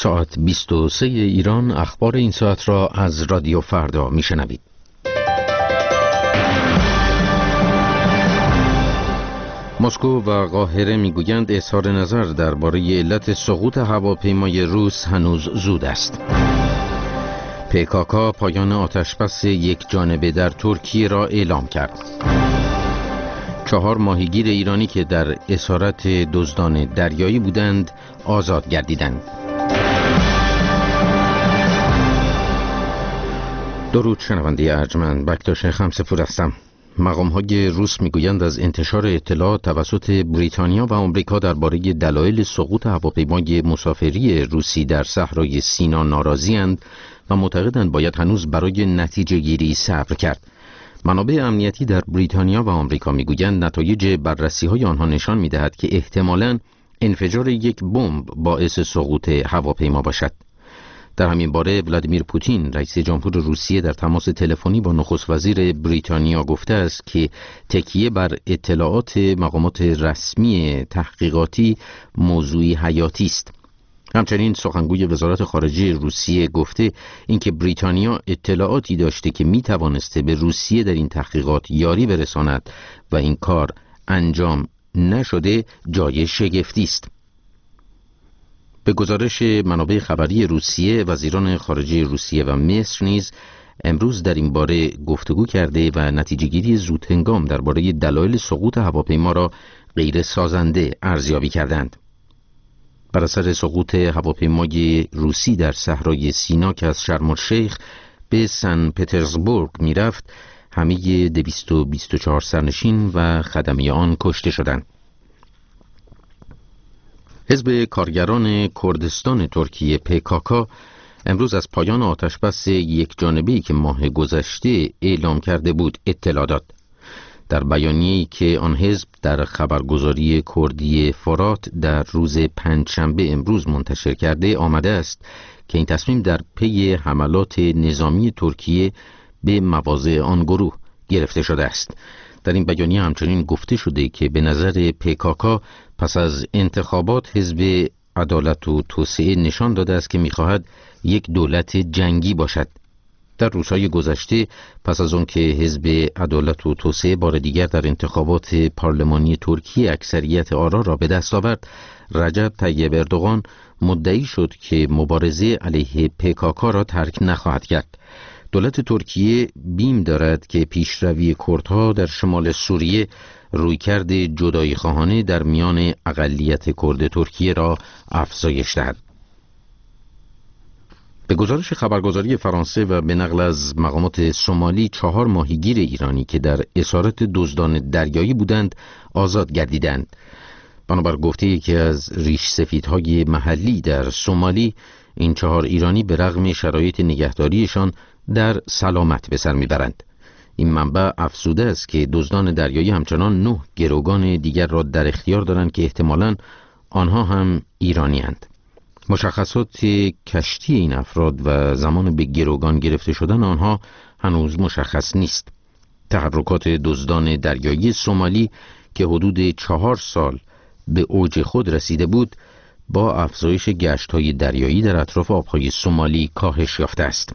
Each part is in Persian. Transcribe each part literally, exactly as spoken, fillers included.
ساعت بیست و سه ایران. اخبار این ساعت را از رادیو فردا میشنوید. مسکو و قاهره میگویند اظهار نظر درباره علت سقوط هواپیمای روس هنوز زود است. پیکاکا پایان آتشبس یک جانبه در ترکیه را اعلام کرد. چهار ماهیگیر ایرانی که در اسارت دزدان دریایی بودند آزاد گردیدند. درود شنونده ارجمند، بکتاش خمسپور هستم. مقام‌های روس میگویند از انتشار اطلاعات توسط بریتانیا و آمریکا درباره دلایل سقوط هواپیمای مسافری روسی در صحرای سینا ناراضی‌اند و معتقدند باید هنوز برای نتیجه گیری صبر کرد. منابع امنیتی در بریتانیا و آمریکا میگویند نتایج بررسی‌های آنها نشان می‌دهد که احتمالاً انفجار یک بمب باعث سقوط هواپیما باشد. در همین باره ولادیمیر پوتین رئیس جمهور روسیه در تماس تلفنی با نخست وزیر بریتانیا گفته است که تکیه بر اطلاعات مقامات رسمی تحقیقاتی موضوعی حیاتی است. همچنین سخنگوی وزارت خارجه روسیه گفته اینکه بریتانیا اطلاعاتی داشته که می توانسته به روسیه در این تحقیقات یاری برساند و این کار انجام نشده جای شگفتی است. به گزارش منابع خبری روسیه، وزیران خارجه روسیه و مصر نیز امروز در این باره گفتگو کرده و نتیجه‌گیری زودهنگام درباره دلایل سقوط هواپیما را غیر سازنده ارزیابی کردند. بر اثر سقوط هواپیمای روسی در صحرای سینا که از شرم الشیخ به سن پترزبورگ میرفت، همه دویست و بیست و چهار سرنشین و خدمه آن کشته شدند. حزب کارگران کردستان ترکیه پیکاکا امروز از پایان آتشبس یک جانبه‌ای که ماه گذشته اعلام کرده بود اطلاع داد. در بیانیه‌ای که آن حزب در خبرگزاری کردی فرات در روز پنجشنبه امروز منتشر کرده آمده است که این تصمیم در پی حملات نظامی ترکیه به مواضع آن گروه گرفته شده است. در این بیانیه همچنین گفته شده که به نظر پیکاکا پس از انتخابات حزب عدالت و توسعه نشان داده است که می‌خواهد یک دولت جنگی باشد. در روزهای گذشته پس از آن که حزب عدالت و توسعه بار دیگر در انتخابات پارلمانی ترکیه اکثریت آرا را به دست آورد، رجب طیب اردوغان مدعی شد که مبارزه علیه پیکاکا را ترک نخواهد کرد. دولت ترکیه بیم دارد که پیشروی کردها در شمال سوریه رویکرد جدایی خواهانه در میان اقلیت کرد ترکیه را افزایش دهد. به گزارش خبرگزاری فرانسه و به نقل از مقامات سومالی، چهار ماهیگیر ایرانی که در اسارت دزدان دریایی بودند آزاد گردیدند. بنابر گفته یکی از ریش سفیدهای محلی در سومالی، این چهار ایرانی به رغم شرایط نگهداریشان در سلامت به سر میبرند. این منبع افزوده است که دزدان دریایی همچنان نه گروگان دیگر را در اختیار دارند که احتمالاً آنها هم ایرانی اند. مشخصات کشتی این افراد و زمان به گروگان گرفته شدن آنها هنوز مشخص نیست. تحرکات دزدان دریایی سومالی که حدود چهار سال به اوج خود رسیده بود، با افزایش گشت‌های دریایی در اطراف آب‌های سومالی کاهش یافته است.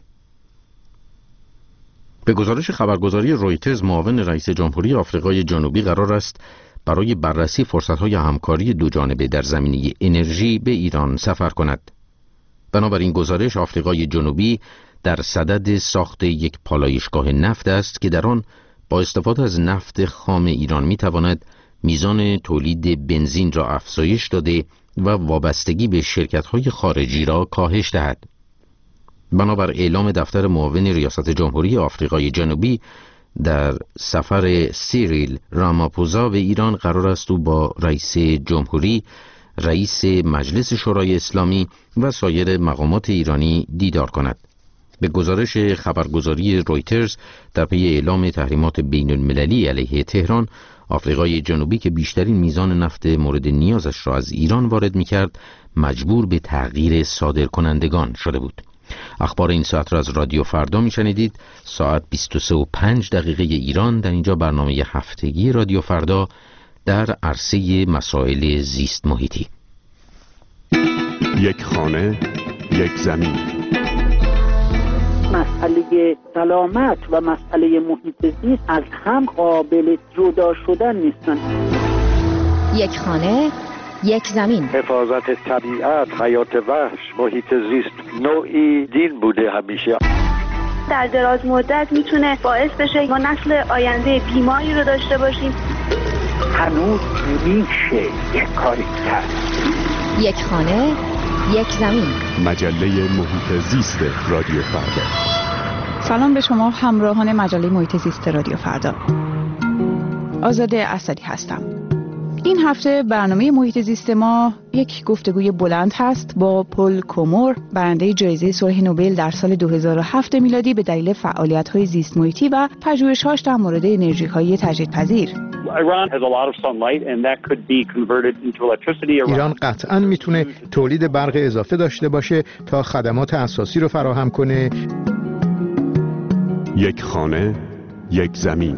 به گزارش خبرگزاری رویترز، معاون رئیس جمهوری آفریقای جنوبی قرار است برای بررسی فرصت‌های همکاری دوجانبه در زمینه انرژی به ایران سفر کند. بنابراین گزارش، آفریقای جنوبی در صدد ساخت یک پالایشگاه نفت است که در آن با استفاده از نفت خام ایران می‌تواند میزان تولید بنزین را افزایش داده و وابستگی به شرکت‌های خارجی را کاهش دهد. بنابر اعلام دفتر معاون ریاست جمهوری آفریقای جنوبی، در سفر سیریل راماپوزا به ایران قرار است او با رئیس جمهوری، رئیس مجلس شورای اسلامی و سایر مقامات ایرانی دیدار کند. به گزارش خبرگزاری رویترز، در پی اعلام تحریمات بین المللی علیه تهران، آفریقای جنوبی که بیشترین میزان نفت مورد نیازش را از ایران وارد می‌کرد، مجبور به تغییر صادرکنندگان شده بود. اخبار این ساعت را از رادیو فردا میشنیدید. ساعت بیست و سه و پنج دقیقه ایران. در اینجا برنامه هفتگی رادیو فردا در عرصه مسائل زیست محیطی. یک خانه، یک زمین. مسئله سلامت و مسئله محیط زیست از هم قابل جدا شدن نیستن. یک خانه، یک زمین. حفاظت طبیعت، حیات وحش، محیط زیست نوعی دین بوده همیشه. در دراز مدت میتونه باعث بشه ما نسل آینده بیماری رو داشته باشیم. هنوز میشه یک کاری کرد. یک خانه، یک زمین. مجله محیط زیست رادیو فردا. سلام به شما همراهان مجله محیط زیست رادیو فردا. آزاده اسدی هستم. این هفته برنامه محیط زیست ما یک گفتگوی بلند هست با پل کومور، برنده جایزه صلح نوبل در سال دو هزار و هفت میلادی به دلیل فعالیت‌های زیست محیطی و پژوهش‌هاش در مورد انرژی‌های تجدیدپذیر. ایران قطعاً میتونه تولید برق اضافه داشته باشه تا خدمات اساسی رو فراهم کنه. یک خانه، یک زمین.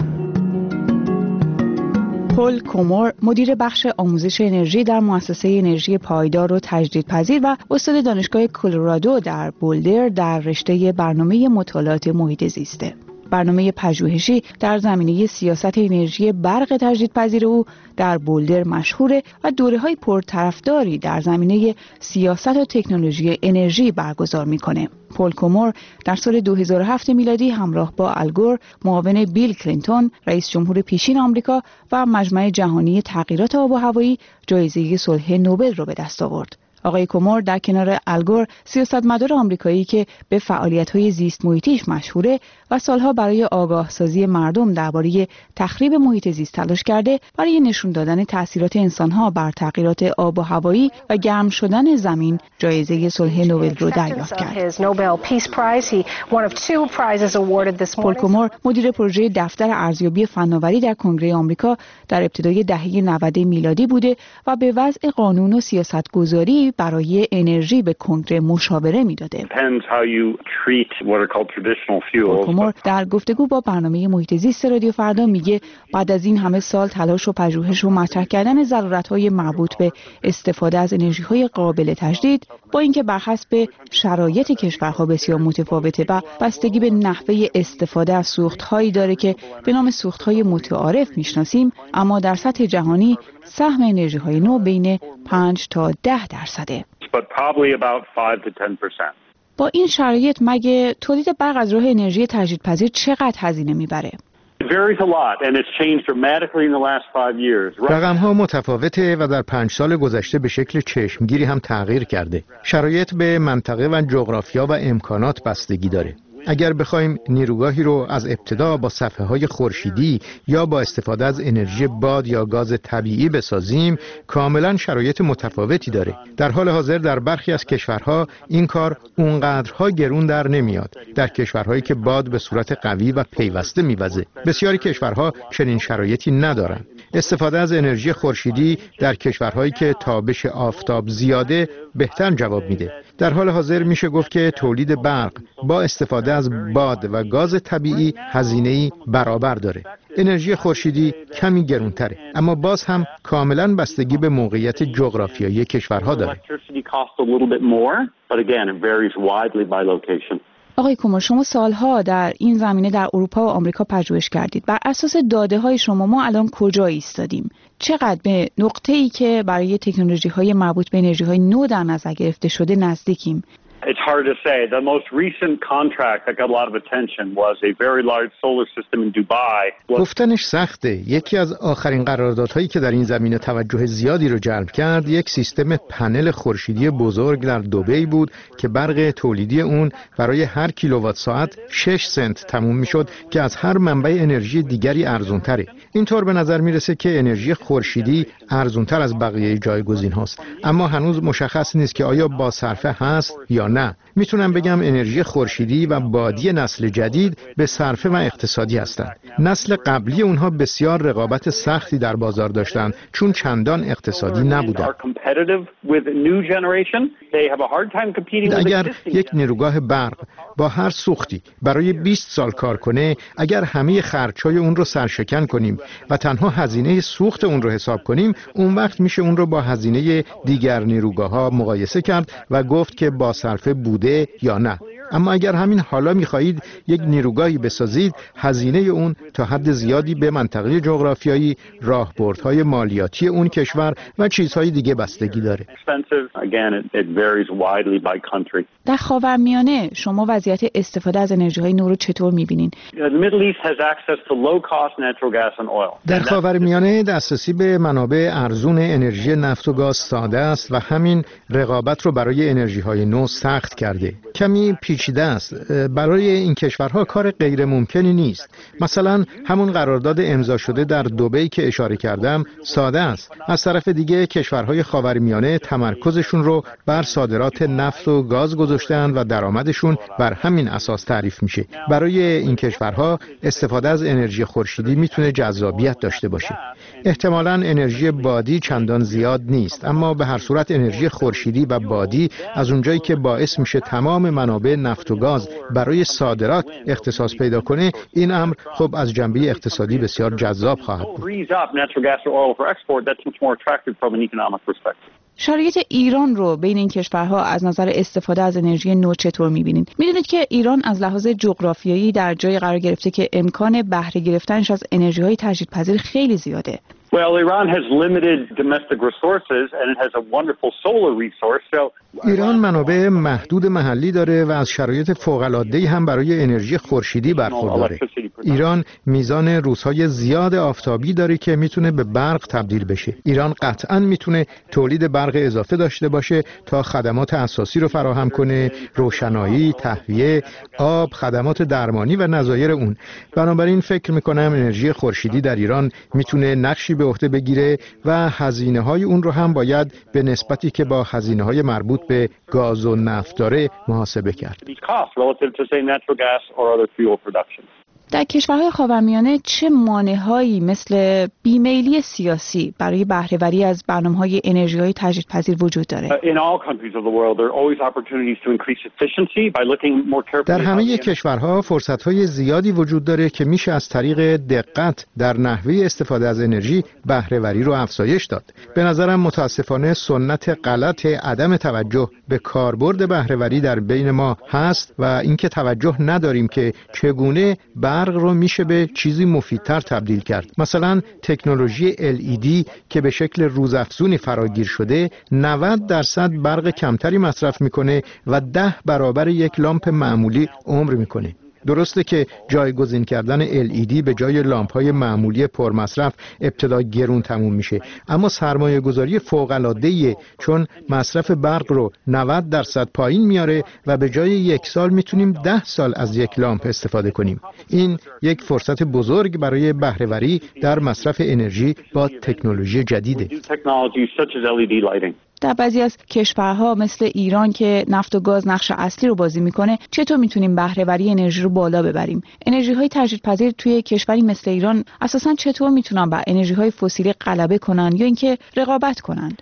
پل کومور، مدیر بخش آموزش انرژی در مؤسسه انرژی پایدار و تجدیدپذیر و استاد دانشگاه کلرادو در بولدر در رشته برنامه مطالعات محیط زیسته. برنامه پژوهشی در زمینه سیاست انرژی برق تجدیدپذیر او در بولدر مشهوره و دوره‌های پرطرفداری در زمینه سیاست و تکنولوژی انرژی برگزار می‌کنه. پل کومور در سال دو هزار و هفت میلادی همراه با الگور، معاون بیل کلینتون، رئیس جمهور پیشین آمریکا و مجمع جهانی تغییرات آب و هوایی جایزه صلح نوبل را به دست آورد. آقای کومور در کنار الگور، سیاستمدار آمریکایی که به فعالیت‌های زیست محیطیش مشهوره و سالها برای آگاهسازی مردم درباره تخریب محیط زیست تلاش کرده، برای نشون دادن تأثیرات انسان‌ها بر تغییرات آب و هوایی و گرم شدن زمین جایزه صلح نوبل رو دریافت کرد. پل کومور مدیر پروژه دفتر ارزیابی فناوری در کنگره آمریکا در ابتدای دهه نود میلادی بوده و به وضع قانون و سیاستگذاری برای انرژی به کنگره مشاوره میداده. پل کومور در گفتگو با برنامه محیط زیست رادیو فردا میگه بعد از این همه سال تلاش و پژوهش و مطرح کردن ضرورت‌های مربوط به استفاده از انرژی‌های قابل تجدید، با اینکه بر حسب شرایط کشورها بسیار متفاوته و بستگی به نحوه استفاده از سوخت‌هایی داره که به نام سوخت‌های متعارف میشناسیم، اما در سطح جهانی سهم انرژی‌های نو بین پنج تا ده درصده. با این شرایط مگه تولید برق از راه انرژی تجدیدپذیر چقدر هزینه میبره؟ رقم ها متفاوته و در پنج سال گذشته به شکل چشمگیری هم تغییر کرده. شرایط به منطقه و جغرافیا و امکانات بستگی داره. اگر بخوایم نیروگاهی رو از ابتدا با صفحه‌های خورشیدی یا با استفاده از انرژی باد یا گاز طبیعی بسازیم، کاملا شرایط متفاوتی داره. در حال حاضر در برخی از کشورها این کار اونقدرها گرون در نمیاد. در کشورهایی که باد به صورت قوی و پیوسته میوزه، بسیاری کشورها چنین شرایطی ندارن. استفاده از انرژی خورشیدی در کشورهایی که تابش آفتاب زیاده بهتر جواب میده. در حال حاضر میشه گفت که تولید برق با استفاده از باد و گاز طبیعی هزینه‌ای برابر داره. انرژی خورشیدی کمی گرانتره، اما باز هم کاملا بستگی به موقعیت جغرافیایی کشورها داره. آقای کومور، شما سالها در این زمینه در اروپا و آمریکا پژوهش کردید. بر اساس داده‌های شما ما الان کجا ایستادیم؟ چقدر به نقطه‌ای که برای تکنولوژی‌های مربوط به انرژی‌های نو در نظر گرفته شده نزدیکیم؟ It's hard to say. The most recent contract that got a lot of attention was a very large solar system in Dubai. گفتنش سخته. یکی از آخرین قراردادهایی که در این زمینه توجه زیادی رو جلب کرد، یک سیستم پنل خورشیدی بزرگ در دبی بود که برق تولیدی اون برای هر کیلووات ساعت شش سنت تموم میشد که از هر منبع انرژی دیگری ارزان‌تره. اینطور به نظر میرسه که انرژی خورشیدی ارزان‌تر از بقیه جایگزین هاست، اما هنوز مشخص نیست که آیا با صرفه هست یا نه. میتونم بگم انرژی خورشیدی و بادی نسل جدید به صرفه و اقتصادی هستند. نسل قبلی اونها بسیار رقابت سختی در بازار داشتند چون چندان اقتصادی نبودند. اگر یک نیروگاه برق با هر سوختی برای بیست سال کار کنه، اگر همه خرچ‌های اون رو سرشکن کنیم و تنها هزینه سوخت اون رو حساب کنیم، اون وقت میشه اون رو با هزینه دیگر نیروگاه‌ها مقایسه کرد و گفت که با صرفه بوده یا نه. اما اگر همین حالا می‌خواهید یک نیروگاهی بسازید، هزینه اون تا حد زیادی به منطقه جغرافیایی، راهبردهای مالیاتی اون کشور و چیزهای دیگه بستگی داره. در خاورمیانه شما وضعیت استفاده از انرژی‌های نو رو چطور می‌بینید؟ در خاورمیانه دسترسی به منابع ارزون انرژی نفت و گاز ساده است و همین رقابت رو برای انرژی‌های نو سخت کرده. کمی پیچیده است. برای این کشورها کار غیر ممکنی نیست. مثلا همون قرارداد امضا شده در دبی که اشاره کردم ساده است. از طرف دیگه کشورهای خاورمیانه تمرکزشون رو بر صادرات نفت و گاز گذاشتن و درآمدشون بر همین اساس تعریف میشه. برای این کشورها استفاده از انرژی خورشیدی میتونه جذابیت داشته باشه. احتمالاً انرژی بادی چندان زیاد نیست، اما به هر صورت انرژی خورشیدی و بادی از اونجایی که باعث میشه تمام منابع نفت و گاز برای صادرات اختصاص پیدا کنه، این امر خب از جنبه اقتصادی بسیار جذاب خواهد بود. شرایط ایران رو بین این کشورها از نظر استفاده از انرژی نو چطور می‌بینید؟ می‌دونید که ایران از لحاظ جغرافیایی در جای قرار گرفته که امکان بهره گرفتنش از انرژی‌های تجدیدپذیر خیلی زیاده. Well, Iran has limited domestic resources and it has a wonderful solar resource. So ایران منابع محدود محلی داره و از شرایط فوق‌العاده‌ای هم برای انرژی خورشیدی برخورداره. ایران میزان روزهای زیاد آفتابی داره که میتونه به برق تبدیل بشه. ایران قطعاً میتونه تولید برق اضافه داشته باشه تا خدمات اساسی رو فراهم کنه، روشنایی، تهویه، آب، خدمات درمانی و نظایر اون. بنابراین فکر میکنم انرژی خورشیدی در ایران میتونه نقشی به عهده بگیره و هزینه‌های اون رو هم باید به نسبتی که با هزینه‌های مربوط به گاز و نفت داره محاسبه کرد. در کشورهای خاورمیانه چه مانع‌هایی مثل بیمیلی سیاسی برای بهره‌وری از برنامه‌های انرژی‌های تجدیدپذیر وجود داره؟ در همه کشورها فرصت‌های زیادی وجود داره که میشه از طریق دقت در نحوه استفاده از انرژی بهره‌وری رو افزایش داد. به نظرم متاسفانه سنت غلط عدم توجه به کاربرد بهره‌وری در بین ما هست و اینکه توجه نداریم که چگونه برق رو میشه به چیزی مفیدتر تبدیل کرد. مثلا تکنولوژی ال ای دی که به شکل روزافزونی فراگیر شده نود درصد برق کمتری مصرف میکنه و ده برابر یک لامپ معمولی عمر میکنه. درسته که جایگزین کردن ال ای دی به جای لامپ‌های معمولی پرمصرف ابتدا گرون تموم میشه، اما سرمایه گذاری فوق‌العاده‌ایه چون مصرف برق رو نود درصد پایین میاره و به جای یک سال میتونیم ده سال از یک لامپ استفاده کنیم. این یک فرصت بزرگ برای بهره‌وری در مصرف انرژی با تکنولوژی جدیده. در بعضی از کشورها مثل ایران که نفت و گاز نقش اصلی رو بازی میکنه، چطور میتونیم بهره‌وری انرژی رو بالا ببریم؟ انرژی‌های تجدیدپذیر توی کشوری مثل ایران اساساً چطور میتونن بر انرژی‌های فسیلی غلبه کنن یا اینکه رقابت کنن؟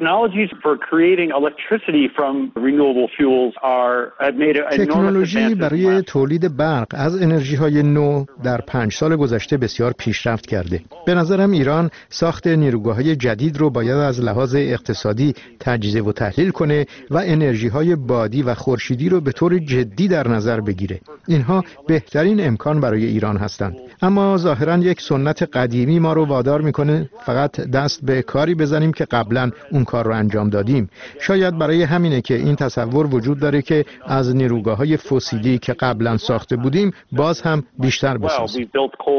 تکنولوژی برای تولید برق از انرژی‌های نو در پنج سال گذشته بسیار پیشرفت کرده. به نظرم ایران ساخت نیروگاه‌های جدید رو باید از لحاظ اقتصادی تجزیه و تحلیل کنه و انرژی‌های بادی و خورشیدی رو به طور جدی در نظر بگیره. اینها بهترین امکان برای ایران هستند. اما ظاهراً یک سنت قدیمی ما رو وادار میکنه فقط دست به کاری بزنیم که قبلا اون کار رو انجام دادیم. شاید برای همینه که این تصور وجود داره که از نیروگاه‌های فسیلی که قبلا ساخته بودیم باز هم بیشتر بسازیم.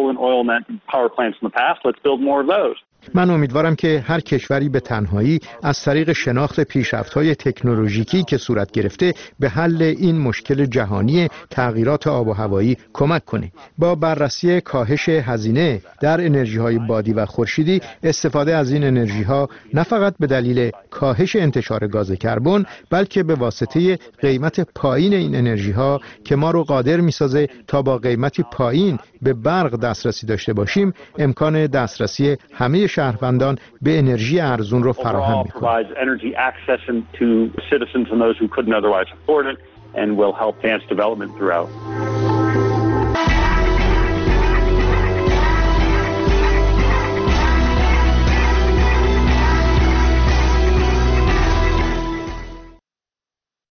من امیدوارم که هر کشوری به تنهایی از طریق شناخت پیشرفت‌های تکنولوژیکی که صورت گرفته به حل این مشکل جهانی تغییرات آب و هوایی کمک کنه. با بررسی کاهش هزینه در انرژی‌های بادی و خورشیدی، استفاده از این انرژی‌ها نه فقط به دلیل کاهش انتشار گاز کربن، بلکه به واسطه قیمت پایین این انرژی‌ها که ما رو قادر می‌سازه تا با قیمتی پایین به برق دسترسی داشته باشیم، امکان دسترسی همه شهروندان به انرژی ارزون رو فراهم می‌کنه. and will help dance development throughout.